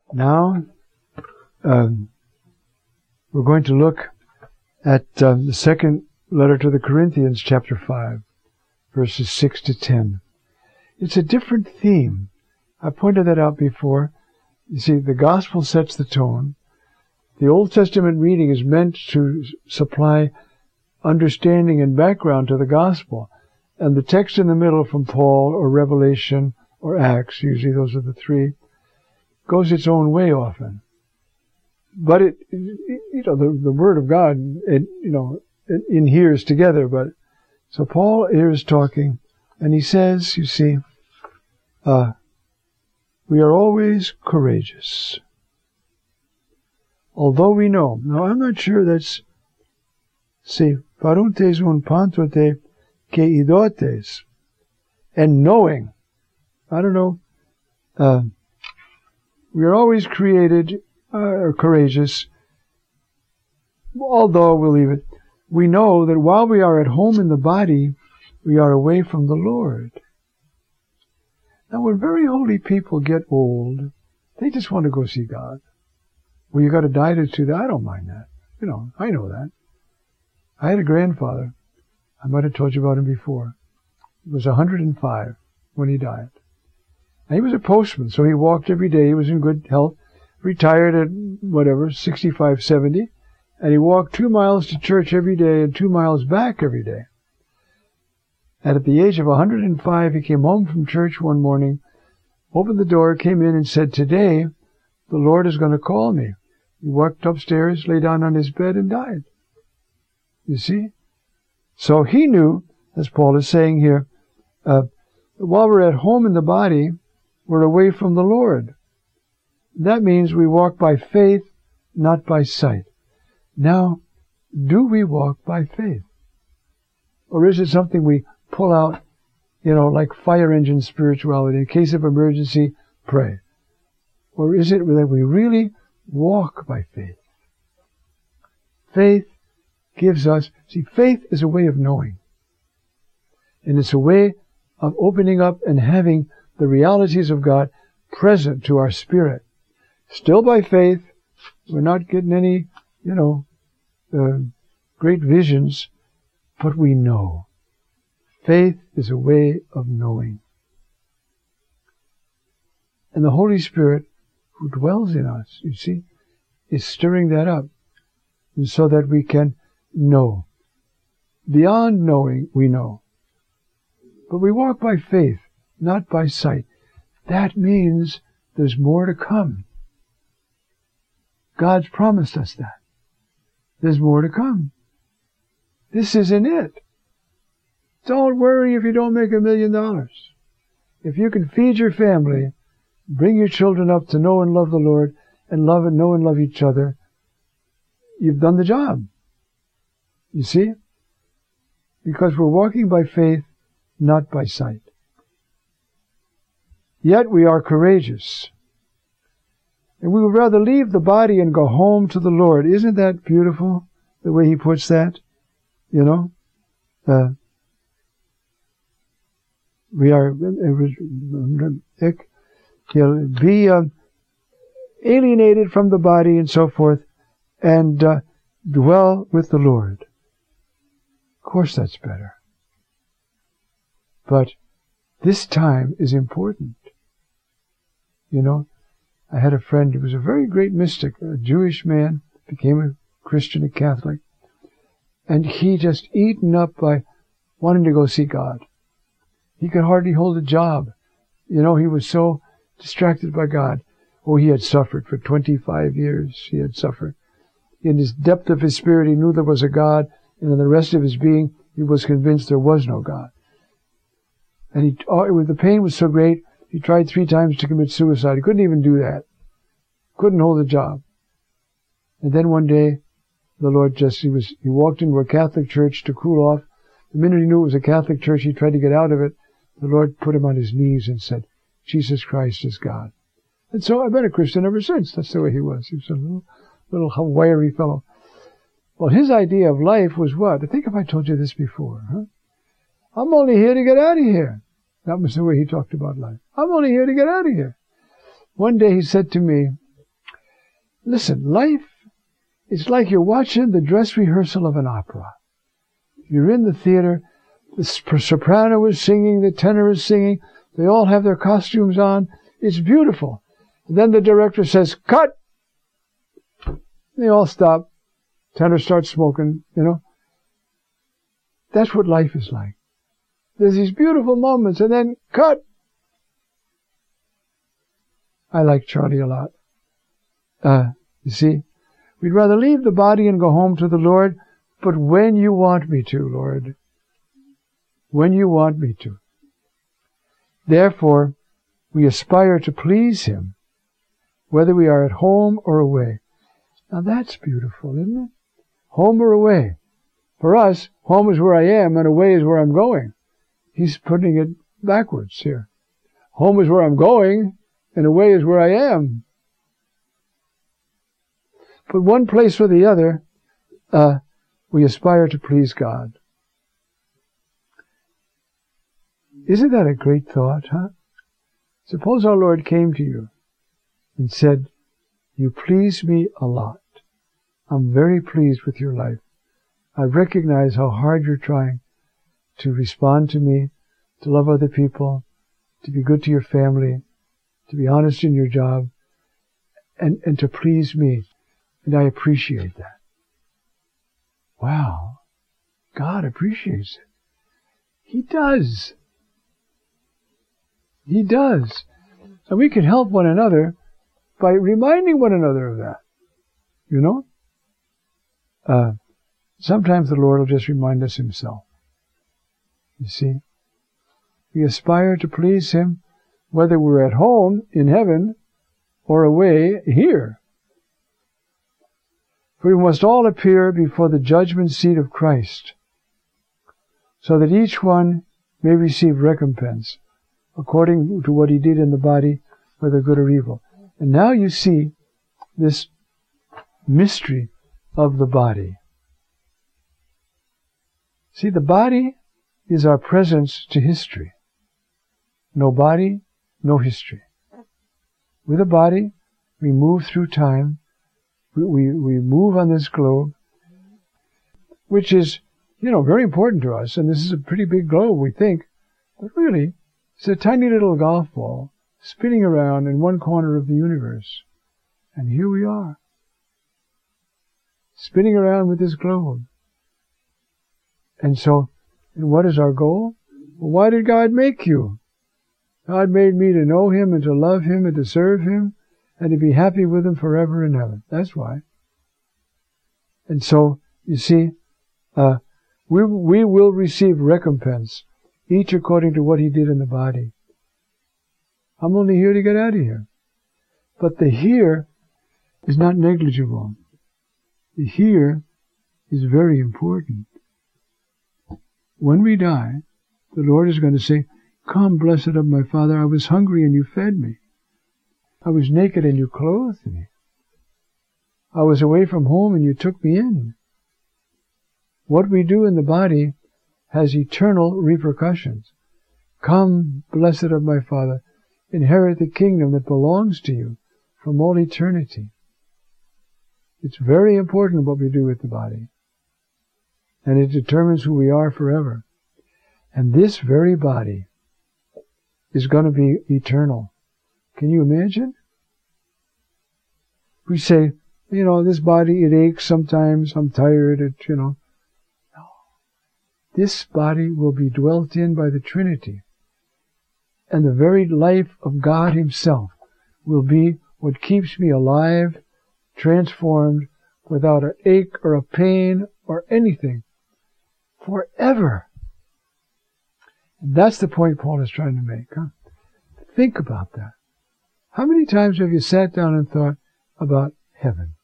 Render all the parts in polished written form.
Now, we're going to look at the second letter to the Corinthians, chapter 5, verses 6 to 10. It's a different theme. I pointed that out before. You see, the gospel sets the tone. The Old Testament reading is meant to supply understanding and background to the gospel. And the text in the middle from Paul or Revelation or Acts, usually those are the three, goes its own way often. But the Word of God, it inheres together. But so Paul here is talking, and he says, you see, we are always courageous. Although we know. Now, I'm not sure that's, see, paruntes un pantote que idotes. And knowing. I don't know. We are always courageous. Although, we'll leave it. We know that while we are at home in the body, we are away from the Lord. Now, when very holy people get old, they just want to go see God. Well, you got to die to do that. I don't mind that. I know that. I had a grandfather. I might have told you about him before. He was 105 when he died. And he was a postman, so he walked every day. He was in good health. Retired at 65, 70. And he walked 2 miles to church every day and 2 miles back every day. And at the age of 105, he came home from church one morning, opened the door, came in and said, "Today, the Lord is going to call me." He walked upstairs, lay down on his bed, and died. You see? So he knew, as Paul is saying here, while we're at home in the body, we're away from the Lord. That means we walk by faith, not by sight. Now, do we walk by faith? Or is it something we pull out, like fire engine spirituality? In case of emergency, pray. Or is it that we really walk by faith? Faith gives us, faith is a way of knowing. And it's a way of opening up and having the realities of God present to our spirit. Still by faith, we're not getting any, great visions, but we know. Faith is a way of knowing. And the Holy Spirit, who dwells in us, you see, is stirring that up, and so that we can know. Beyond knowing, we know. But we walk by faith, not by sight. That means there's more to come. God's promised us that. There's more to come. This isn't it. Don't worry if you don't make $1 million. If you can feed your family, bring your children up to know and love the Lord, and know and love each other, you've done the job. You see? Because we're walking by faith, not by sight. Yet we are courageous. And we would rather leave the body and go home to the Lord. Isn't that beautiful, the way he puts that? We are, he'll be alienated from the body and so forth, and dwell with the Lord. Of course that's better. But this time is important. I had a friend who was a very great mystic, a Jewish man, became a Christian, a Catholic, and he just eaten up by wanting to go see God. He could hardly hold a job. He was so distracted by God. Oh, he had suffered for 25 years. He had suffered. In his depth of his spirit, he knew there was a God, and in the rest of his being, he was convinced there was no God. And the pain was so great, he tried 3 times to commit suicide. He couldn't even do that. Couldn't hold a job. And then one day, the Lord he walked into a Catholic church to cool off. The minute he knew it was a Catholic church, he tried to get out of it. The Lord put him on his knees and said, "Jesus Christ is God." And so I've been a Christian ever since. That's the way he was. He was a little wiry fellow. Well, his idea of life was what? I think if I told you this before, huh? I'm only here to get out of here. That was the way he talked about life. I'm only here to get out of here. One day he said to me, Listen, life is like you're watching the dress rehearsal of an opera. You're in the theater, the soprano is singing, the tenor is singing, they all have their costumes on. It's beautiful. And then the director says, cut! They all stop. Tenor starts smoking, That's what life is like. There's these beautiful moments, and then cut! I like Charlie a lot. You see, we'd rather leave the body and go home to the Lord, but when you want me to, Lord. When you want me to. Therefore, we aspire to please Him, whether we are at home or away. Now that's beautiful, isn't it? Home or away. For us, home is where I am and away is where I'm going. He's putting it backwards here. Home is where I'm going and away is where I am. But one place or the other, we aspire to please God. Isn't that a great thought, huh? Suppose our Lord came to you and said, you please me a lot. I'm very pleased with your life. I recognize how hard you're trying to respond to me, to love other people, to be good to your family, to be honest in your job, and to please me. And I appreciate that. Wow. God appreciates it. He does. He does. And we can help one another by reminding one another of that. Sometimes the Lord will just remind us Himself. You see? We aspire to please Him whether we're at home in heaven or away here. For we must all appear before the judgment seat of Christ, so that each one may receive recompense according to what he did in the body, whether good or evil. And now you see this mystery of the body. See, the body is our presence to history. No body, no history. With a body, we move through time. We move on this globe, which is, very important to us. And this is a pretty big globe, we think. But really, it's a tiny little golf ball spinning around in one corner of the universe. And here we are, spinning around with this globe. And what is our goal? Well, why did God make you? God made me to know Him and to love Him and to serve Him and to be happy with Him forever and ever. That's why. And so, you see, we will receive recompense, each according to what he did in the body. I'm only here to get out of here. But the here is not negligible. The here is very important. When we die, the Lord is going to say, come, blessed of my Father, I was hungry and you fed me. I was naked and you clothed me. I was away from home and you took me in. What we do in the body has eternal repercussions. Come, blessed of my Father, inherit the kingdom that belongs to you from all eternity. It's very important what we do with the body. And it determines who we are forever. And this very body is going to be eternal. Can you imagine? We say, this body, it aches sometimes, I'm tired, No. This body will be dwelt in by the Trinity. And the very life of God Himself will be what keeps me alive, transformed, without an ache or a pain or anything, forever. And that's the point Paul is trying to make. Huh? Think about that. How many times have you sat down and thought about heaven?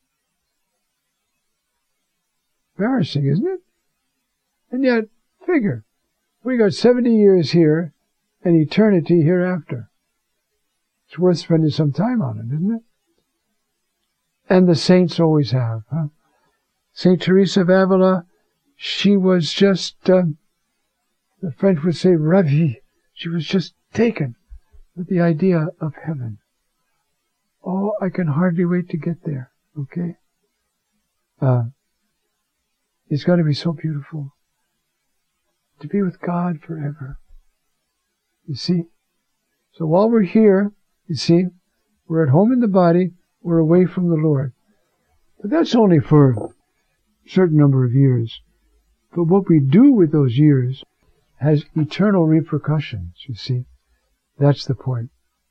Embarrassing, isn't it? And yet, figure, we got 70 years here and eternity hereafter. It's worth spending some time on it, isn't it? And the saints always have. Huh? St. Teresa of Avila, she was just, the French would say, ravie. She was just taken with the idea of heaven. Oh, I can hardly wait to get there. Okay? It's going to be so beautiful to be with God forever. You see? So while we're here, you see, we're at home in the body, we're away from the Lord. But that's only for a certain number of years. But what we do with those years has eternal repercussions, you see. That's the point.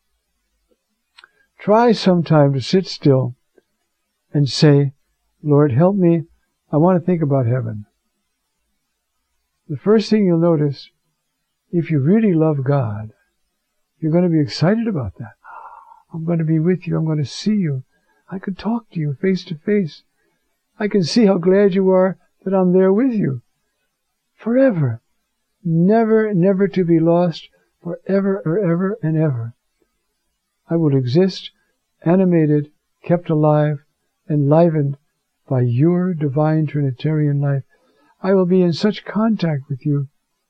Try sometime to sit still and say, Lord, help me. I want to think about heaven. The first thing you'll notice, if you really love God, you're going to be excited about that. I'm going to be with you. I'm going to see you. I can talk to you face to face. I can see how glad you are that I'm there with you. Forever. Never, never to be lost. Forever or ever and ever. I will exist, animated, kept alive, enlivened by your divine Trinitarian life. I will be in such contact with you,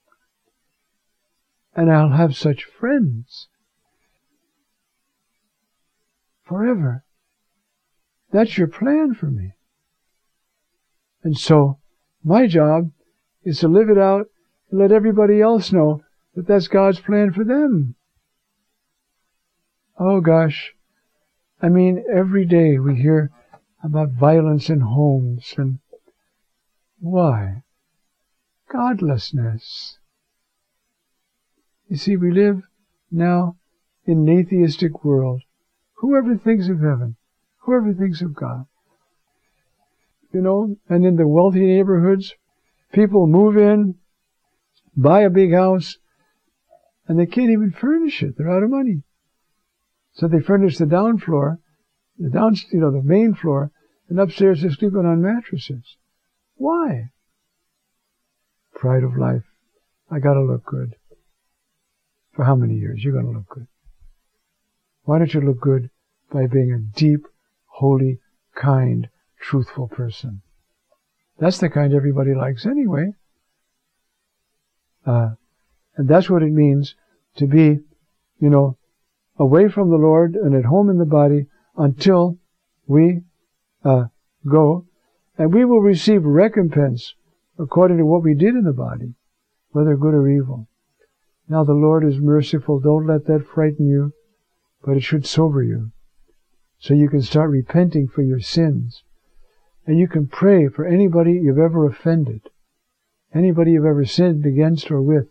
and I'll have such friends forever. That's your plan for me. And so, my job is to live it out and let everybody else know that that's God's plan for them. Oh gosh. I mean, every day we hear about violence in homes, and why? Godlessness. You see, we live now in an atheistic world. Whoever thinks of heaven, whoever thinks of God. You know, and in the wealthy neighborhoods, people move in, buy a big house, and they can't even furnish it. They're out of money. So they furnish the down floor, the main floor, and upstairs they're sleeping on mattresses. Why? Pride of life. I gotta look good. For how many years? You're gonna look good. Why don't you look good by being a deep, holy, kind, truthful person? That's the kind everybody likes anyway. And that's what it means to be, away from the Lord and at home in the body until we go. And we will receive recompense according to what we did in the body, whether good or evil. Now the Lord is merciful. Don't let that frighten you, but it should sober you. So you can start repenting for your sins. And you can pray for anybody you've ever offended, anybody you've ever sinned against or with.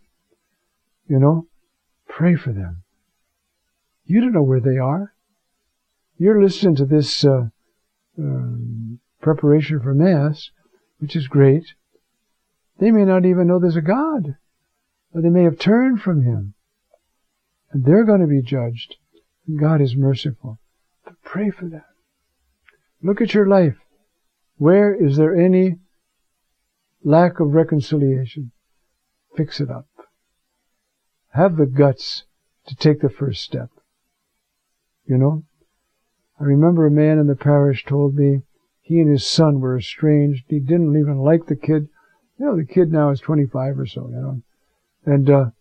Pray for them. You don't know where they are. You're listening to this preparation for Mass, which is great. They may not even know there's a God, or they may have turned from Him. And they're going to be judged. And God is merciful. But pray for them. Look at your life. Where is there any lack of reconciliation? Fix it up. Have the guts to take the first step. I remember a man in the parish told me he and his son were estranged. He didn't even like the kid. The kid now is 25 or so, And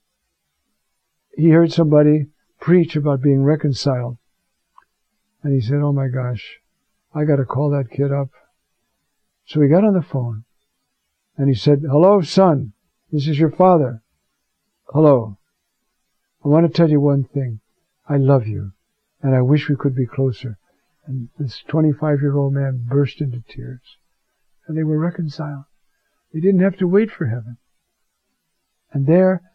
he heard somebody preach about being reconciled. And he said, oh my gosh, I got to call that kid up. So he got on the phone and he said, hello, son, this is your father. Hello. I want to tell you one thing. I love you and I wish we could be closer. And this 25-year-old man burst into tears and they were reconciled. They didn't have to wait for heaven. And there